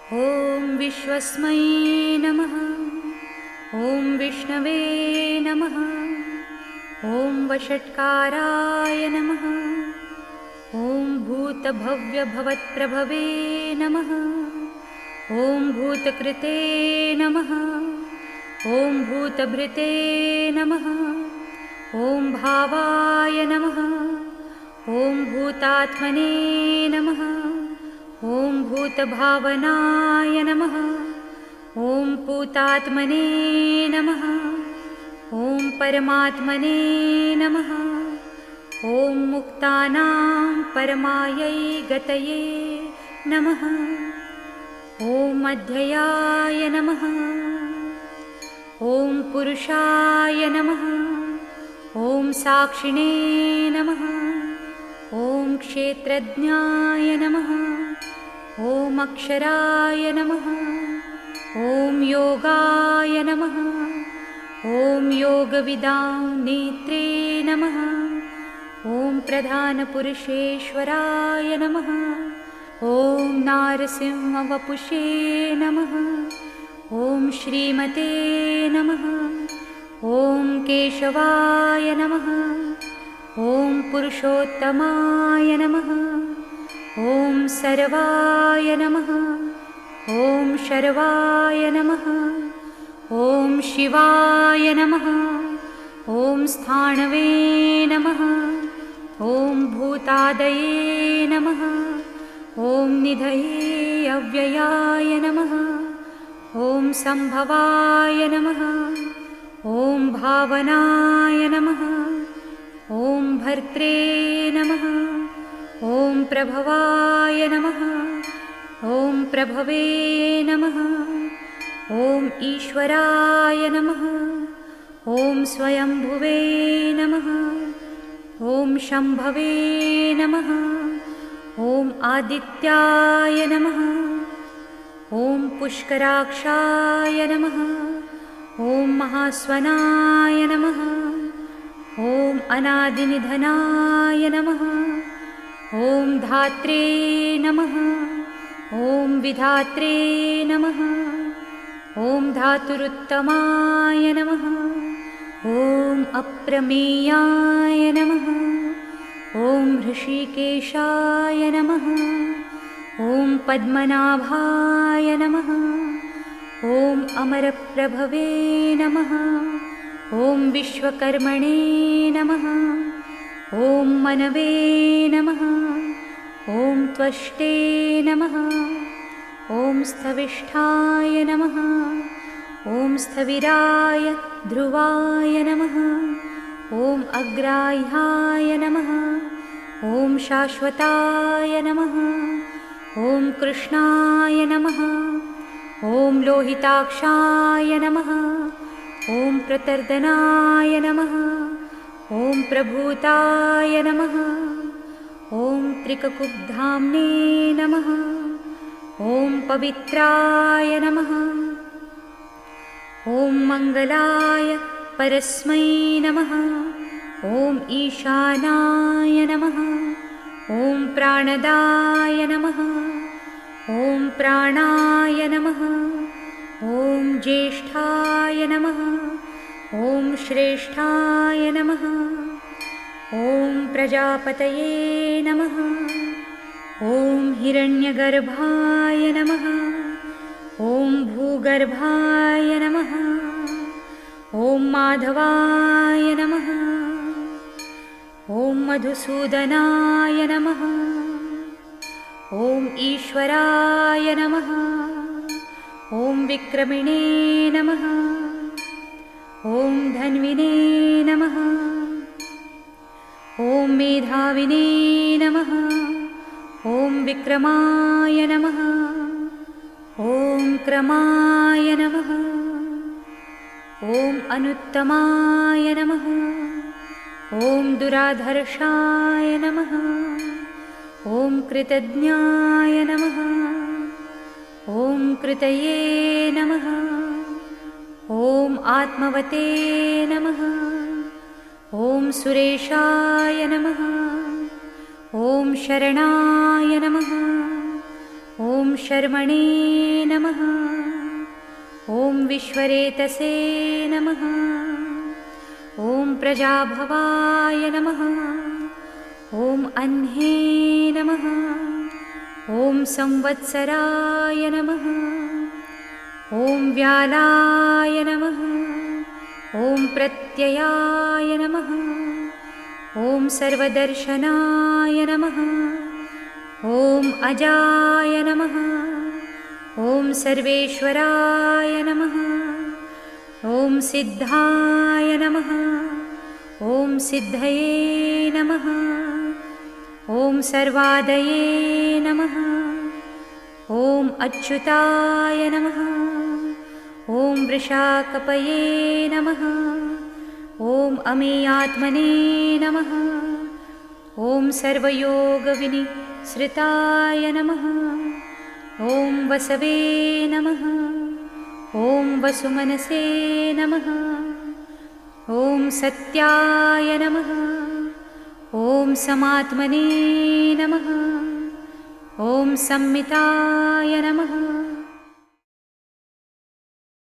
ॐ विश्वस्मै नमः। ॐ विष्णवे नमः। ॐ वषट्काराय नमः। ॐ भूतभव्यभवत्प्रभवे नमः। ॐ भूतकृते नमः। ॐ भूतभृते नमः। ॐ भावाय नमः। ॐ भूतात्मने नमः। ॐ भूतभावनाय नमः। ॐ पूतात्मने नमः। ॐ परमात्मने नमः। ॐ मुक्तानां परमायै गतये नमः। ॐ अध्ययाय नमः। ॐ पुरुषाय नमः। ॐ साक्षिणे नमः। ॐ क्षेत्रज्ञाय नमः। ॐ अक्षराय नमः। ॐ योगाय नमः। ॐ योगविदां नेत्रे नमः। ॐ प्रधानपुरुषेश्वराय नमः। ॐ नारसिंहवपुषे नमः। ॐ श्रीमते नमः। ॐ केशवाय नमः। ॐ पुरुषोत्तमाय नमः। ॐ सर्वाय नमः। ॐ शर्वाय नमः। ॐ शिवाय नमः। ॐ स्थाणवे नमः। ॐ भूतादये नमः। ॐ निधये अव्ययाय नमः। ॐ सम्भवाय नमः। ॐ भावनाय नमः। ॐ भर्त्रे नमः। ॐ प्रभवाय नमः। ॐ प्रभवे नमः। ॐ ईश्वराय नमः। ॐ स्वयंभुवे नमः। ॐ शम्भवे नमः। ॐ आदित्याय नमः। ॐ पुष्कराक्षाय नमः। ॐ महास्वनाय नमः। ॐ अनादिनिधनाय नमः। ॐ धात्रे नमः। ॐ विधात्रे नमः। ॐ धातुरुत्तमाय नमः। ॐ अप्रमेयाय नमः। ॐ ऋषिकेशाय नमः। ॐ पद्मनाभाय नमः। ॐ अमरप्रभवे नमः। ॐ विश्वकर्मणे नमः। ॐ मनवे नमः। ॐ त्वष्टे नमः। ॐ स्थविष्ठाय नमः। ॐ स्थविराय ध्रुवाय नमः। ॐ अग्राह्याय नमः। ॐ शाश्वताय नमः। ॐ कृष्णाय नमः। ॐ लोहिताक्षाय नमः। ॐ प्रतर्दनाय नमः। ॐ प्रभूताय नमः। ॐ त्रिककुब्धाम्ने नमः। ॐ पवित्राय नमः। ॐ मङ्गलाय परस्मै नमः। ॐ ईशानाय नमः। ॐ प्राणदाय नमः। ॐ प्राणाय नमः। ॐ ज्येष्ठाय नमः। ॐ श्रेष्ठाय नमः। ॐ प्रजापतये नमः। ॐ हिरण्यगर्भाय नमः। ॐ भूगर्भाय नमः। ॐ माधवाय नमः। ॐ मधुसूदनाय नमः। ॐ ईश्वराय नमः। ॐ विक्रमिणे नमः। ॐ धन्विने नमः। ॐ मेधाविने नमः। ॐ विक्रमाय नमः। ॐ क्रमाय नमः। ॐ अनुत्तमाय नमः। ॐ दुराधर्षाय नमः। ॐ कृतज्ञाय नमः। ॐ कृतये नमः। ॐ आत्मवते नमः। ॐ सुरेशाय नमः। ॐ शरणाय नमः। ॐ ॐ शर्मणे नमः। ॐ विश्वरेतसे नमः। ॐ प्रजाभवाय नमः। ॐ अह्ने नमः। ॐ संवत्सराय नमः। ॐ व्यालाय नमः। ॐ प्रत्ययाय नमः। ॐ सर्वदर्शनाय नमः। ॐ अजाय नमः। ॐ सर्वेश्वराय नमः। ॐ सिद्धाय नमः। ॐ सिद्धये नमः। ॐ सर्वादये नमः। ॐ अच्युताय नमः। ॐ वृषाकपये नमः। ॐ अमेयात्मने नमः। ॐ सर्वयोगविनिसृताय नमः। ॐ वसवे नमः। ॐ वसुमनसे नमः। ॐ सत्याय नमः। ॐ समात्मने नमः। ॐ संमिताय नमः।